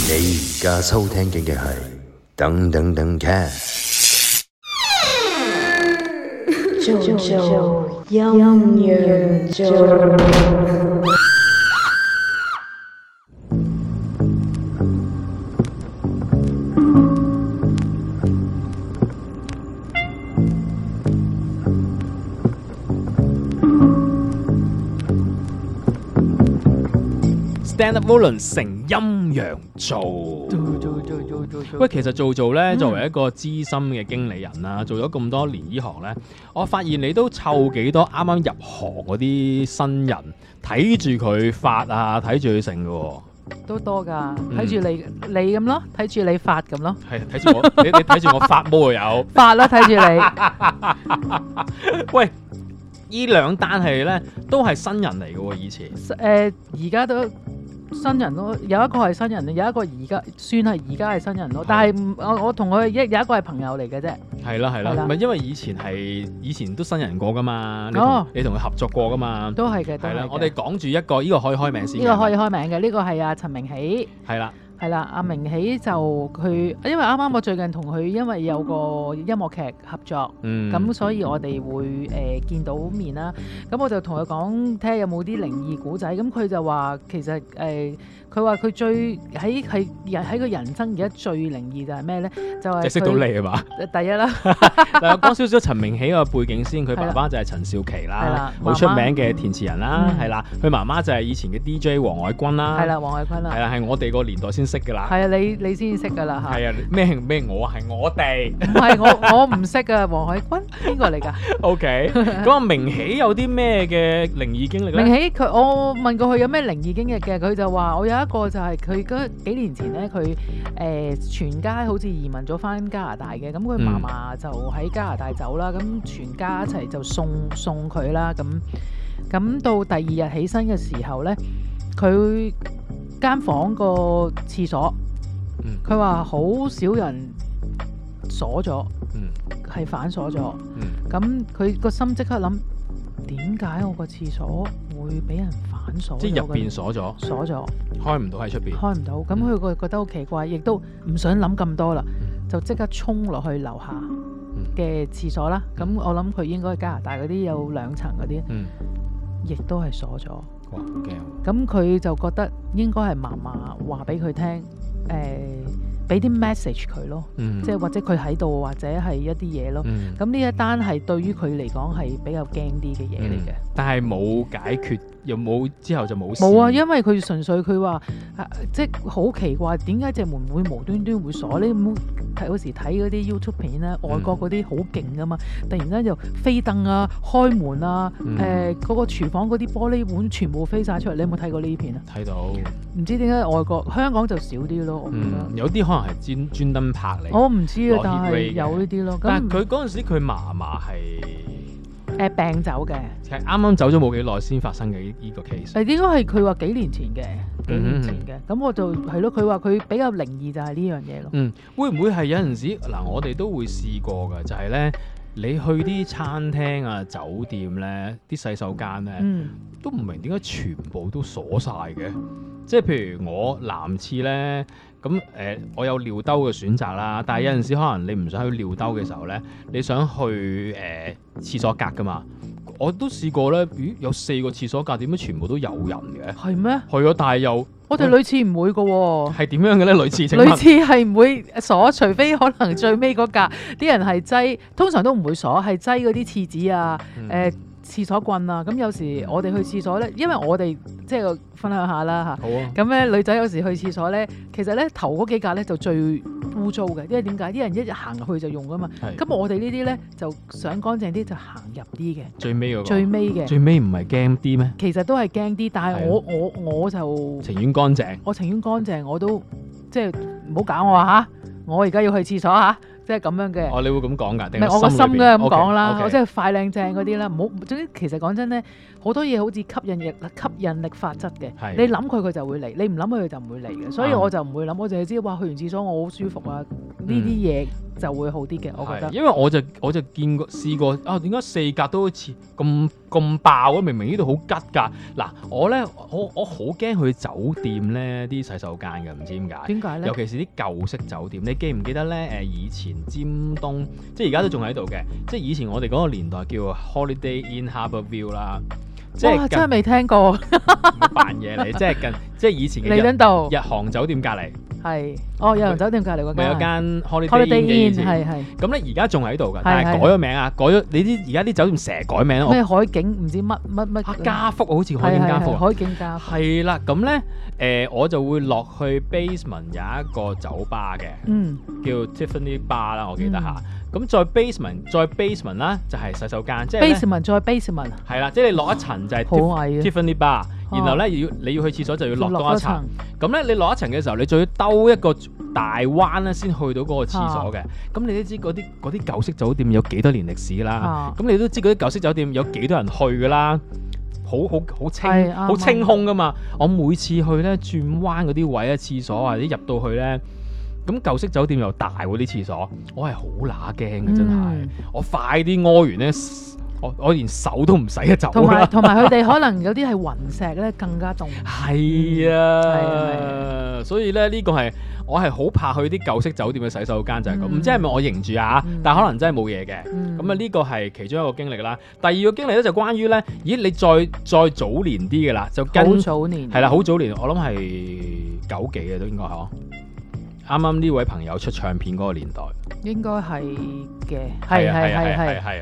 你而家收聽嘅係等等等 cast。 做陰陽做。 Stand up volun 成陰陽做。喂，其實做咧，作為一個資深嘅經理人啦，做咗咁多年呢行咧，我發現你都湊幾多啱啱入行嗰啲新人，睇住佢發啊，睇住佢成嘅喎。 都多㗎，睇住你咁咯，睇住你發咁咯。 係睇住我，你睇住我發毛又有。 發啦，睇住你。 喂，呢兩單係咧都係新人嚟嘅喎，以前。 而家都新人咯，有一個係新人，有一個而家算係而家係新人咯。但係我同佢有一個係朋友嚟嘅啫。 係啦，唔係因為以前都新人過噶嘛，你同佢合作過噶嘛， 都係嘅。 係啦，我哋講住一個，呢個可以開名先。 呢個可以開名嘅，呢個係阿陳明喜。 係啦， 阿明喜就佢，因為啱啱我最近同佢因為有個音樂劇合作，咁所以我哋會見到面啦。咁我就同佢講，睇下有冇啲靈異古仔。咁佢就話其實佢話佢最喺佢人生而家最靈異就係咩咧？就係識到你係嘛？ 第一啦。 嗱，我講少少陳明喜個背景先，佢爸爸就係陳少琪啦，好出名嘅填詞人啦，係啦。佢媽媽就係以前嘅 DJ 黃海君啦， 係啦，黃海君啦， 係啦，係我哋個年代先識㗎啦。 係啊，你先識㗎啦嚇。 係啊，咩我係我哋。 唔係我唔識啊，黃海君邊個嚟㗎 ？OK，咁阿明喜有啲咩嘅靈異經歷咧？ 明喜我問過佢有咩靈異經歷嘅，佢就話我有一個就係佢嗰幾年前咧，佢全家好似移民咗返加拿大嘅，咁佢嫲嫲就喺加拿大走啦，咁全家一齊就送佢啦，咁到第二日起身嘅時候咧，佢間房個廁所，佢話好少人鎖咗，係反鎖咗，咁佢個心即刻諗，點解我個廁所會俾人反鎖？ 即係入邊鎖咗，開唔到喺出邊， 開唔到。咁佢覺得好奇怪，亦都唔想諗咁多啦，就即刻衝落去樓下嘅廁所啦。咁我諗佢應該係加拿大嗰啲有2層嗰啲，亦都係鎖咗。 哇，好驚！ 咁佢就覺得應該係嫲嫲話俾佢聽，俾啲 message 佢咯，即係或者佢喺度，或者係一啲嘢咯。咁呢一單係對於佢嚟講係比較驚啲嘅嘢嚟嘅。但係冇解決，又冇之後就冇事。 冇啊，因為佢純粹佢話，即係好奇怪，點解隻門會無端端會鎖？你冇有時睇嗰啲 YouTube 片咧，外國嗰啲好勁噶嘛，突然間就飛凳啊、開門啊、嗰個廚房嗰啲玻璃碗全部飛晒出嚟。你有冇睇過呢啲片啊？睇到。唔知點解外國香港就少啲咯，我覺得。 有啲可能係專登拍嚟。 我唔知啊，但係有呢啲咯。 但係佢嗰陣時佢嫲嫲係病走嘅， 係啱啱走咗冇幾耐先發生嘅呢個 case。 應該係佢話幾年前嘅，咁我就係咯。佢話佢比較靈異就係呢樣嘢咯。 會唔會係有陣時嗱？我哋都會試過㗎，就係咧，你去啲餐廳啊、酒店咧、啲洗手間咧，都唔明點解全部都鎖晒嘅。即係譬如我男廁咧，咁我有尿兜嘅選擇啦，但係有陣時可能你唔想去尿兜嘅時候咧，你想去廁所格㗎嘛？我都試過咧，有4個廁所格，點解全部都有人嘅？係咩？係啊，但係又我哋女廁唔會㗎喎。係點樣嘅咧？女廁女廁係唔會鎖，除非可能最尾嗰格啲人係擠，通常都唔會鎖，係擠嗰啲廁紙啊、廁所棍啊。咁有時我哋去廁所咧，因為我哋即係分享下啦嚇。好啊。咁咧女仔有時去廁所咧，其實咧頭嗰幾格咧就最污糟嘅，因為點解？啲人一日行入去就用噶嘛。咁我哋呢啲咧就想乾淨啲，就行入啲嘅。最尾嗰個。最尾嘅。最尾唔係驚啲咩？其實都係驚啲，但係我就情願乾淨。我情願乾淨，我都即係唔好搞我嚇。我而家要去廁所嚇。即係咁樣嘅。你會咁講㗎？定係我個心嘅咁講啦。我即係快靚正嗰啲啦。唔好，總之其實講真咧，好多嘢好似吸引力法則嘅。你諗佢就會嚟，你唔諗佢就唔會嚟嘅。所以我就唔會諗，我淨係知哇，去完廁所我好舒服啊， 呢啲嘢就會好啲嘅，我覺得。 因為我就見過試過啊，點解四格都好似咁爆啊？明明呢度好吉㗎。嗱，我好驚去酒店咧啲洗手間嘅，唔知點解。 點解咧？ 尤其是啲舊式酒店，你記唔記得咧？以前尖東，即係而家都仲喺度嘅，即係以前我哋嗰個年代叫 Holiday Inn Harbour View 啦。 哇！真係未聽過。 扮嘢嚟，即係以前嘅彌敦道日航酒店隔離。 係，日航酒店隔離嗰間。 咪有間 Holiday Inn 嘅， 係。 咁咧而家仲喺度㗎，但係改咗名啊，改咗你知而家啲酒店成日改名咯。 咩海景唔知乜嘉福好似海景嘉福。 海景嘉福。係啦，咁咧我就會落去 basement 有一個酒吧嘅，叫 Tiffany Bar 啦，我記得下。咁再 basement 啦，就係洗手間，即係 basement 再 basement。 係啦，即係你落一層就係 Tiffany Bar，然後咧你要去廁所就要落多一層。咁咧你落一層嘅時候，你仲要兜一個大彎咧，先去到嗰個廁所嘅。咁你都知嗰啲舊式酒店有幾多年歷史啦。咁你都知嗰啲舊式酒店有幾多人去㗎啦。好清空㗎嘛。我每次去咧轉彎嗰啲位啊，廁所或者入到去咧。咁舊式酒店又大喎啲廁所，我係好乸驚嘅真係，我快啲屙完咧，我連手都唔洗一走啦。 同埋佢哋可能有啲係雲石咧，更加凍。 係啊，所以咧呢個係我係好怕去啲舊式酒店嘅洗手間就係咁，唔知係咪我認住啊？但可能真係冇嘢嘅。咁啊呢個係其中一個經歷啦。第二個經歷咧就關於咧，咦你再早年啲嘅啦，就好早年係啦，好早年，我諗係90幾嘅都應該係。啱啱呢位朋友出唱片嗰個年代，應該係嘅，係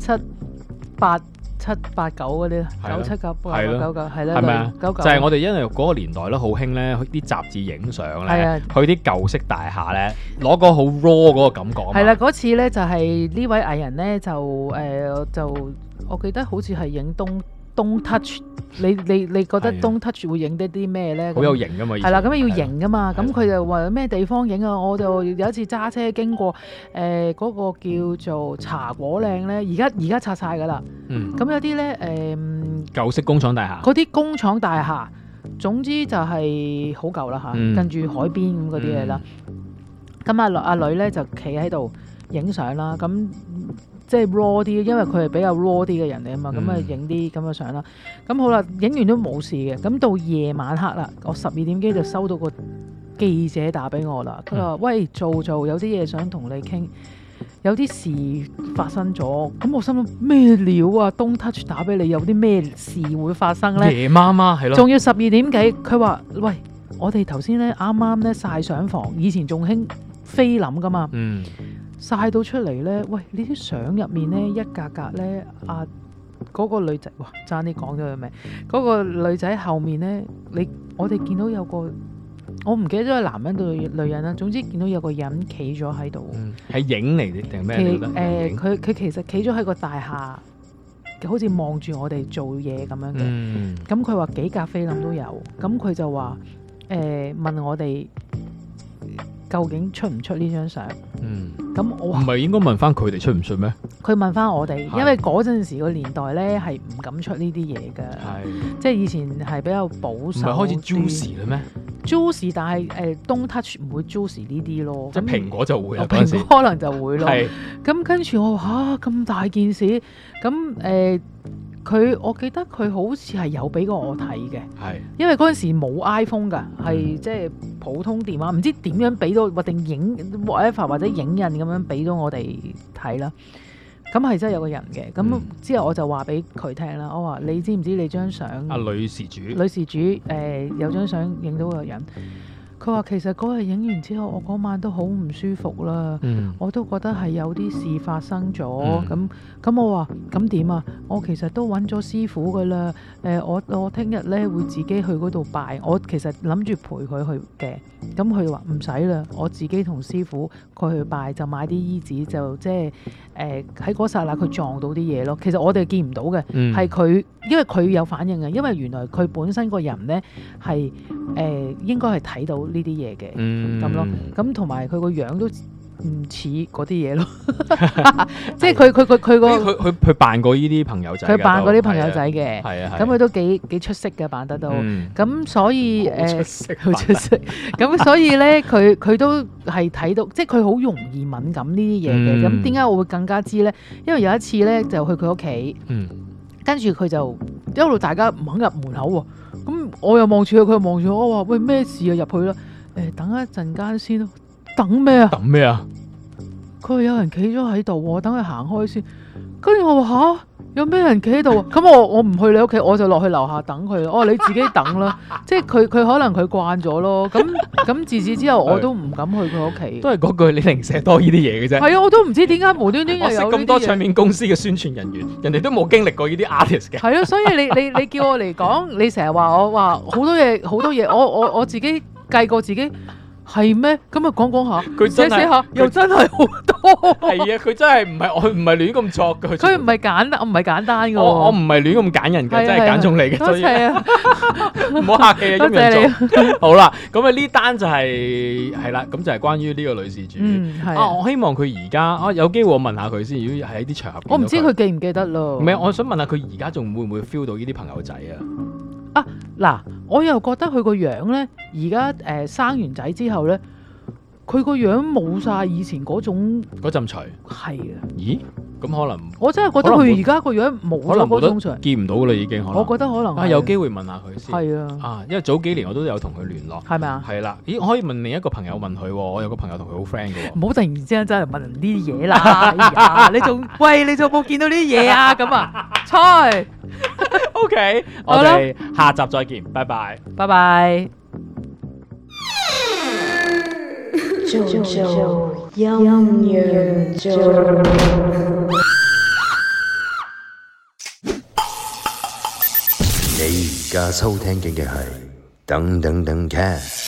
7、8、9嗰啲，97、98、99係啦， 係咪啊？就係我哋因為嗰個年代咧好興咧，啲雜誌影相咧，去啲舊式大廈咧，攞個好 raw 嗰個感覺。係啦， 嗰次咧就係呢位藝人咧就我記得好似係影Don't touch， 你覺得 Don't touch 會影得啲咩咧？ 好有型噶嘛！ 係啦，咁要型噶嘛。咁佢就話咩地方影啊？我就有一次揸車經過嗰個叫做茶果嶺咧，而家拆晒噶啦。咁有啲咧舊式工廠大廈， 嗰啲工廠大廈，總之就係好舊啦嚇，近住海邊咁嗰啲嘢啦。咁阿女咧就企喺度影相啦。咁即係 raw 啲，因為佢係比較 raw 啲嘅人嚟啊嘛，咁啊影啲咁嘅相啦。咁好啦，影完都冇事嘅。咁到夜晚黑啦，我12點幾就收到個記者打俾我啦。佢話：喂，做有啲嘢想同你傾，有啲事發生咗。咁我心諗咩料啊？Don't touch 打俾你，有啲咩事會發生咧？ 夜媽媽係咯， 仲要12點幾。佢話：喂，我哋頭先咧啱啱咧曬相房，以前仲興菲林噶嘛。曬到出嚟咧，喂！呢啲相入面咧一格格咧，嗰個女仔，哇！爭啲講咗佢名，嗰個女仔後面咧，我哋見到有個，我唔記得咗係男人定女人啦。總之見到有個人企咗喺度， 係影嚟定咩嚟㗎？ 佢其實企咗喺個大廈，好似望住我哋做嘢咁樣嘅。咁佢話幾格菲林都有，咁佢就話問我哋究竟出唔出呢張相？咁我唔係應該問翻佢哋出唔出咩？ 佢問翻我哋，因為嗰陣時個年代咧係唔敢出呢啲嘢㗎，即係以前係比較保守。唔係開始 juicy 啦咩 ？juicy， 但係Don't touch 唔會 juicy 呢啲咯。 即係蘋果就會啦， 蘋果可能就會咯。咁跟住我話咁大件事，咁我記得佢好似係有俾過我睇嘅，因為嗰陣時冇 iPhone 㗎，係即係普通電話，唔知點樣俾到或定影 whatever 或者影印咁樣俾到我哋睇啦。咁係真係有個人嘅，咁之後我就話俾佢聽啦，我話你知唔知你張相？ 女事主有張相影到個人。佢話其實嗰日影完之後，我嗰晚都好唔舒服啦，我都覺得係有啲事發生咗。咁我話咁點啊？我其實都揾咗師傅噶啦。我聽日咧會自己去嗰度拜。我其實諗住陪佢去嘅。咁佢話唔使啦，我自己同師傅佢去拜，就買啲衣紙，就即係喺嗰剎那佢撞到啲嘢咯。其實我哋見唔到嘅，係佢，因為佢有反應嘅，因為原來佢本身個人咧係應該係睇到呢啲嘢嘅咁咯。咁同埋佢個樣都唔似嗰啲嘢咯，即係佢個佢扮過呢啲朋友仔嘅， 佢扮過啲朋友仔嘅， 係啊， 咁佢都幾出色嘅扮得到，咁所以好出色，咁所以咧佢都係睇到，即係佢好容易敏感呢啲嘢嘅。咁點解我會更加知咧？因為有一次咧就去佢屋企，跟住佢就一路大家唔肯入門口喎，咁我又望住佢，佢又望住我，我話喂，咩事啊？入去啦，等一陣間先咯。等咩啊？ 等咩啊？ 佢話有人企咗喺度喎，等佢行開先。跟住我話吓，有咩人企喺度啊？咁我唔去你屋企，我就落去樓下等佢。我話你自己等啦，即係佢可能佢慣咗咯。咁自此之後我都唔敢去佢屋企。 都係嗰句，你零舍多呢啲嘢嘅啫。 係啊，我都唔知點解無端端又有呢啲嘢。我識咁多唱片公司嘅宣傳人員，人哋都冇經歷過呢啲 artist 嘅。 係啊，所以你叫我嚟講，你成日話我話好多嘢，我自己計過自己。係咩？咁啊講下，佢寫下又真係好多。 係啊，佢真係唔係亂咁作嘅。 佢唔係簡單嘅。 我唔係亂咁揀人嘅，真係揀中你嘅。 多謝啊！ 唔好客氣啊， 多謝你。 好啦，咁啊呢單就係啦，咁就係關於呢個女事主。我希望佢而家有機會我問下佢先。如果喺啲場合， 我唔知佢記唔記得咯。 唔係，我想問下佢而家仲會唔會 feel 到呢啲朋友仔啊？ 嗱，我又覺得佢個樣咧，而家生完仔之後咧，佢個樣冇晒以前嗰陣除。係啊。咦？咁可能我真係覺得佢而家個樣冇咗嗰種除， 見唔到啦已經。可能我覺得可能有機會問下佢先。 係啊。 因為早幾年我都有同佢聯絡。係咪啊？係啦。咦？我可以問另一個朋友問佢喎。我有個朋友同佢好 friend 嘅喎。 唔好突然之間真係問人呢啲嘢啦！你仲冇見到呢啲嘢啊？咁啊，菜。 OK， 我哋下集再見，拜拜， 拜拜。 做陰陽做。 你而家收聽嘅係等等等 cast。